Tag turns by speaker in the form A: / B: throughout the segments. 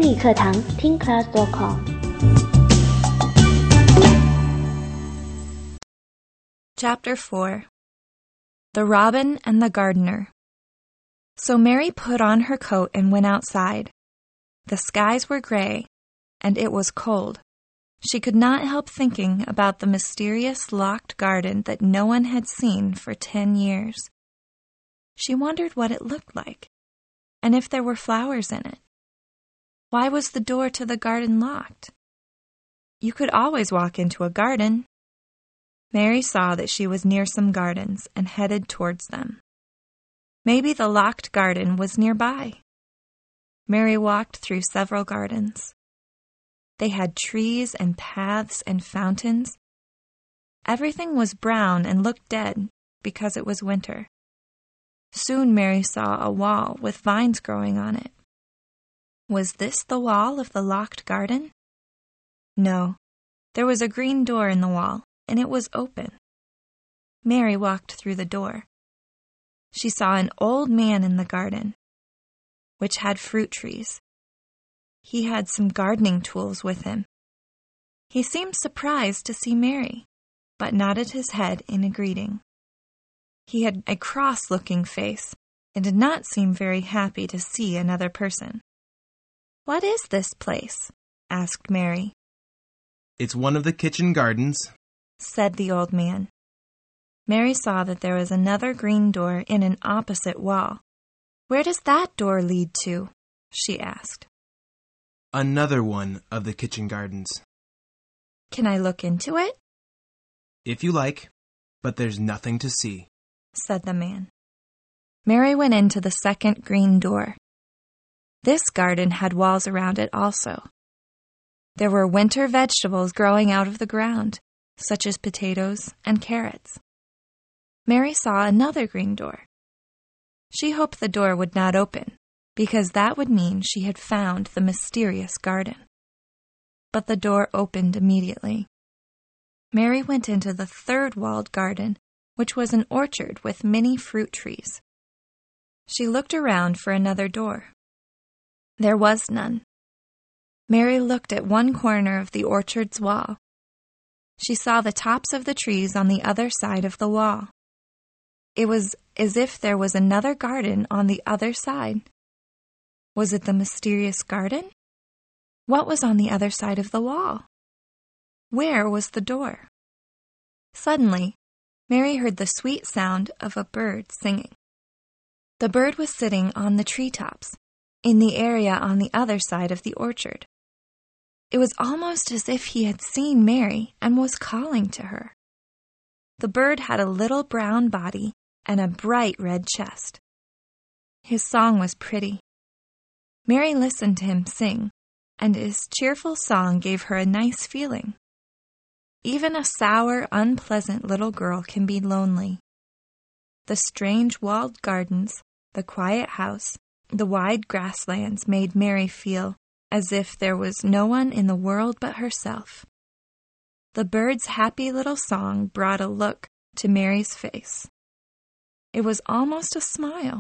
A: 英语课堂听 class.com。
B: Chapter 4 The Robin and the Gardener. So Mary put on her coat and went outside. The skies were gray, and it was cold. She could not help thinking about the mysterious locked garden that no one had seen for 10 years. She wondered what it looked like, and if there were flowers in it. Why was the door to the garden locked? You could always walk into a garden. Mary saw that she was near some gardens and headed towards them. Maybe the locked garden was nearby. Mary walked through several gardens. They had trees and paths and fountains. Everything was brown and looked dead because it was winter. Soon Mary saw a wall with vines growing on it. Was this the wall of the locked garden? No, there was a green door in the wall, and it was open. Mary walked through the door. She saw an old man in the garden, which had fruit trees. He had some gardening tools with him. He seemed surprised to see Mary, but nodded his head in a greeting. He had a cross-looking face and did not seem very happy to see another person. "What is this place?" asked Mary.
C: "It's one of the kitchen gardens,"
B: said the old man. Mary saw that there was another green door in an opposite wall. "Where does that door lead to?" she asked.
C: "Another one of the kitchen gardens."
B: "Can I look into it?"
C: "If you like, but there's nothing to see,"
B: said the man. Mary went into the second green door. This garden had walls around it also. There were winter vegetables growing out of the ground, such as potatoes and carrots. Mary saw another green door. She hoped the door would not open, because that would mean she had found the mysterious garden. But the door opened immediately. Mary went into the third walled garden, which was an orchard with many fruit trees. She looked around for another door. There was none. Mary looked at one corner of the orchard's wall. She saw the tops of the trees on the other side of the wall. It was as if there was another garden on the other side. Was it the mysterious garden? What was on the other side of the wall? Where was the door? Suddenly, Mary heard the sweet sound of a bird singing. The bird was sitting on the treetops, in the area on the other side of the orchard. It was almost as if he had seen Mary and was calling to her. The bird had a little brown body and a bright red chest. His song was pretty. Mary listened to him sing, and his cheerful song gave her a nice feeling. Even a sour, unpleasant little girl can be lonely. The strange walled gardens, the quiet house, the wide grasslands made Mary feel as if there was no one in the world but herself. The bird's happy little song brought a look to Mary's face. It was almost a smile.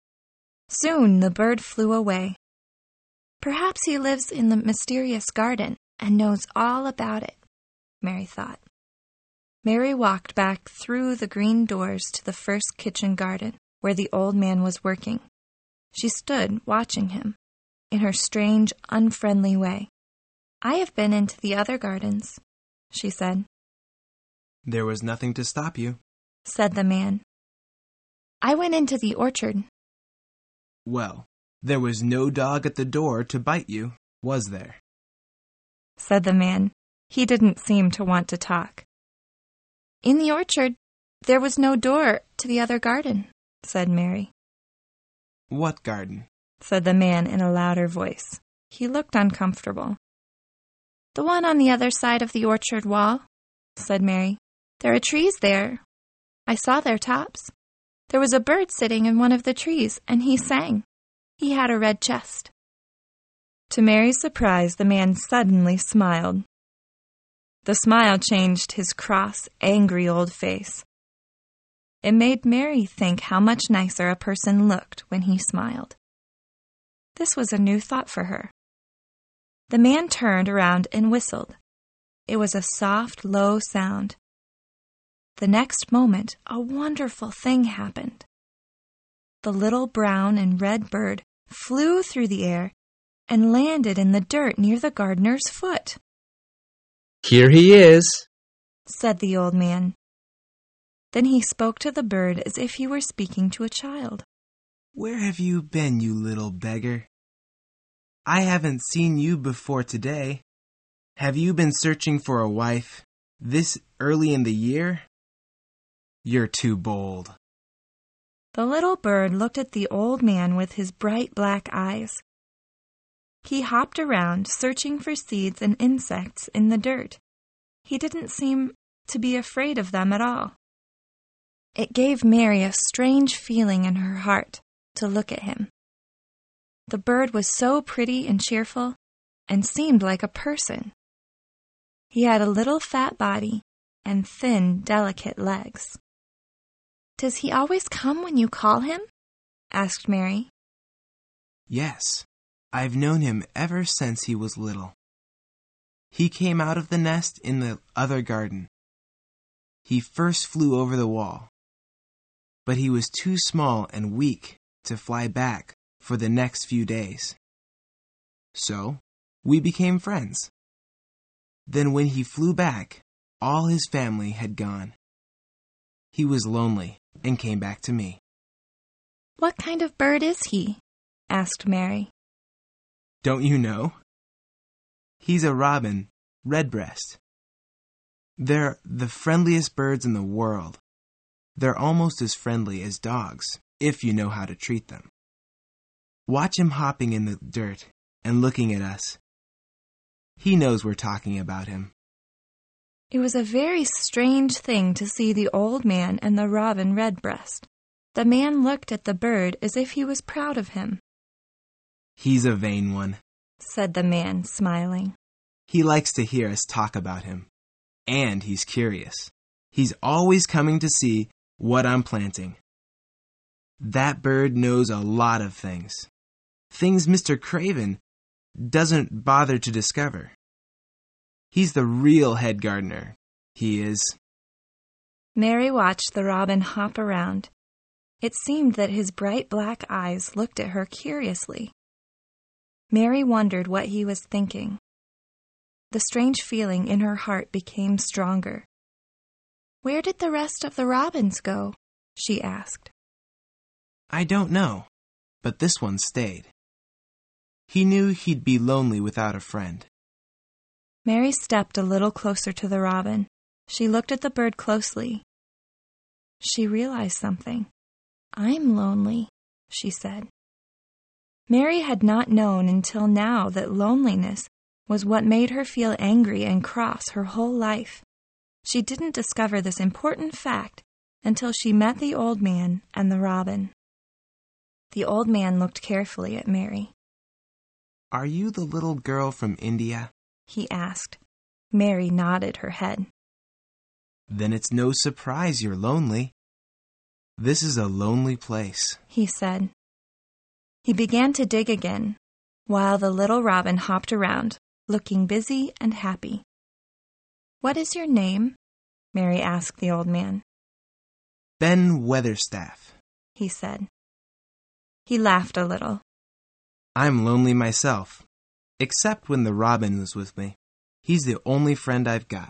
B: Soon the bird flew away. Perhaps he lives in the mysterious garden and knows all about it, Mary thought. Mary walked back through the green doors to the first kitchen garden, where the old man was working. She stood watching him, in her strange, unfriendly way. "I have been into the other gardens," she said.
C: "There was nothing to stop you,"
B: said the man. "I went into the orchard."
C: "Well, there was no dog at the door to bite you, was there?"
B: said the man. He didn't seem to want to talk. "In the orchard, there was no door to the other garden," said Mary.
C: "What garden?"
B: said the man in a louder voice. He looked uncomfortable. "The one on the other side of the orchard wall," said Mary. "There are trees there. I saw their tops. There was a bird sitting in one of the trees, and he sang. He had a red chest." To Mary's surprise, the man suddenly smiled. The smile changed his cross, angry old face. It made Mary think how much nicer a person looked when he smiled. This was a new thought for her. The man turned around and whistled. It was a soft, low sound. The next moment, a wonderful thing happened. The little brown and red bird flew through the air and landed in the dirt near the gardener's foot.
D: "Here he is,"
B: said the old man. Then he spoke to the bird as if he were speaking to a child.
C: Where have you been, you little beggar? I haven't seen you before today. Have you been searching for a wife this early in the year? You're too bold.
B: The little bird looked at the old man with his bright black eyes. He hopped around, searching for seeds and insects in the dirt. He didn't seem to be afraid of them at all. It gave Mary a strange feeling in her heart to look at him. The bird was so pretty and cheerful and seemed like a person. He had a little fat body and thin, delicate legs. "Does he always come when you call him?" asked Mary.
C: Yes, I've known him ever since he was little. He came out of the nest in the other garden. He first flew over the wall, but he was too small and weak to fly back for the next few days. So, we became friends. Then when he flew back, all his family had gone. He was lonely and came back to me.
B: "What kind of bird is he?" asked Mary.
C: Don't you know? He's a robin, redbreast. They're the friendliest birds in the world. They're almost as friendly as dogs, if you know how to treat them. Watch him hopping in the dirt and looking at us. He knows we're talking about him.
B: It was a very strange thing to see the old man and the robin redbreast. The man looked at the bird as if he was proud of him.
C: He's a vain one,
B: said the man, smiling.
C: He likes to hear us talk about him. And he's curious. He's always coming to see what I'm planting. That bird knows a lot of things. Things Mr. Craven doesn't bother to discover. He's the real head gardener. He is.
B: Mary watched the robin hop around. It seemed that his bright black eyes looked at her curiously. Mary wondered what he was thinking. The strange feeling in her heart became stronger. "Where did the rest of the robins go?" she asked.
C: I don't know, but this one stayed. He knew he'd be lonely without a friend.
B: Mary stepped a little closer to the robin. She looked at the bird closely. She realized something. "I'm lonely," she said. Mary had not known until now that loneliness was what made her feel angry and cross her whole life. She didn't discover this important fact until she met the old man and the robin. The old man looked carefully at Mary.
C: Are you the little girl from India?
B: He asked. Mary nodded her head.
C: Then it's no surprise you're lonely. This is a lonely place,
B: he said. He began to dig again, while the little robin hopped around, looking busy and happy. "What is your name?" Mary asked the old man.
C: Ben Weatherstaff,
B: he said. He laughed a little.
C: I'm lonely myself, except when the robin is with me. He's the only friend I've got.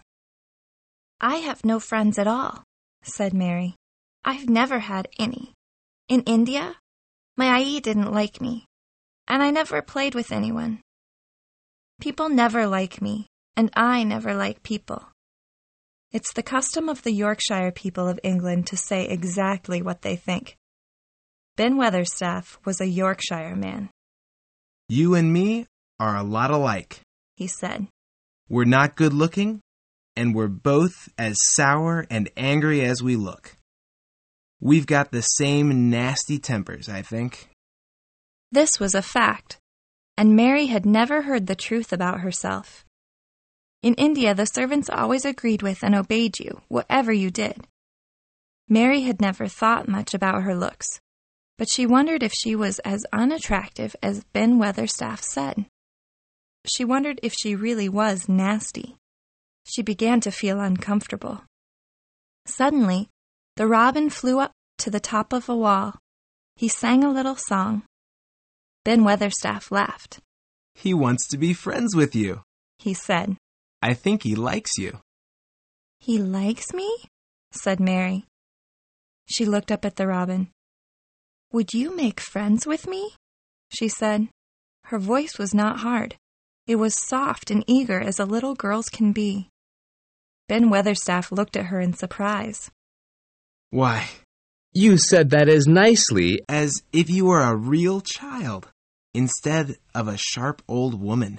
B: I have no friends at all, said Mary. I've never had any. In India, my Ai didn't like me, and I never played with anyone. People never like me, and I never like people. It's the custom of the Yorkshire people of England to say exactly what they think. Ben Weatherstaff was a Yorkshire man.
C: You and me are a lot alike,
B: he said.
C: We're not good looking, and we're both as sour and angry as we look. We've got the same nasty tempers, I think.
B: This was a fact, and Mary had never heard the truth about herself. In India, the servants always agreed with and obeyed you, whatever you did. Mary had never thought much about her looks, but she wondered if she was as unattractive as Ben Weatherstaff said. she wondered if she really was nasty. She began to feel uncomfortable. Suddenly, the robin flew up to the top of a wall. He sang a little song. Ben Weatherstaff laughed.
C: "He wants to be friends with you,"
B: he said.
C: "I think he likes you."
B: "He likes me?" said Mary. She looked up at the robin. "Would you make friends with me?" she said. Her voice was not hard. It was soft and eager as a little girl's can be. Ben Weatherstaff looked at her in surprise.
C: "Why,
D: You said that as nicely.
C: as if you were a real child, instead of a sharp old woman.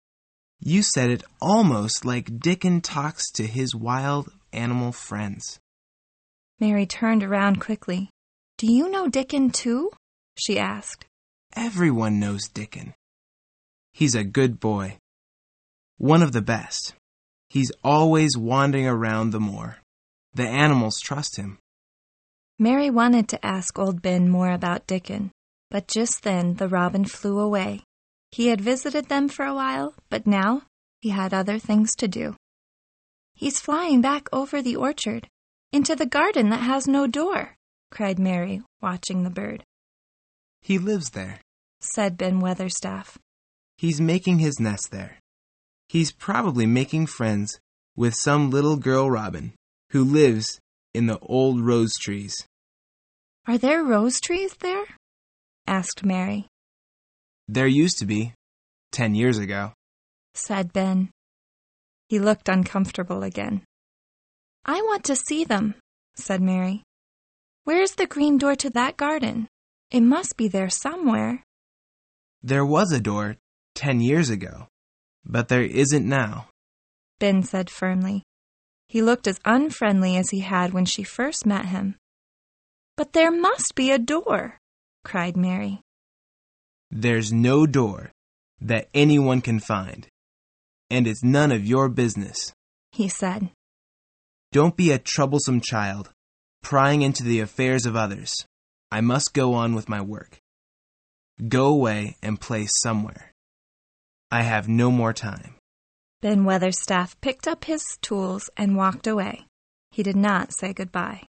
C: You said it almost like Dickon talks to his wild animal friends."
B: Mary turned around quickly. "Do you know Dickon too?" she asked.
C: Everyone knows Dickon. He's a good boy. One of the best. He's always wandering around the moor. The animals trust him.
B: Mary wanted to ask old Ben more about Dickon, but just then the robin flew away. He had visited them for a while, but now he had other things to do. "He's flying back over the orchard, into the garden that has no door," cried Mary, watching the bird.
C: He lives there.
B: Said Ben Weatherstaff.
C: He's making his nest there. He's probably making friends with some little girl robin who lives in the old rose trees.
B: "Are there rose trees there?" asked Mary.
C: There used to be, 10 years ago.
B: Said Ben. He looked uncomfortable again. "I want to see them," said Mary. "Where's the green door to that garden? It must be there somewhere."
C: There was a door 10 years ago, but there isn't now.
B: Ben said firmly. He looked as unfriendly as he had when she first met him. "But there must be a door," cried Mary.
C: There's no door that anyone can find, and it's none of your business,
B: he said.
C: Don't be a troublesome child, prying into the affairs of others. I must go on with my work. Go away and play somewhere. I have no more time.
B: Ben Weatherstaff picked up his tools and walked away. He did not say goodbye.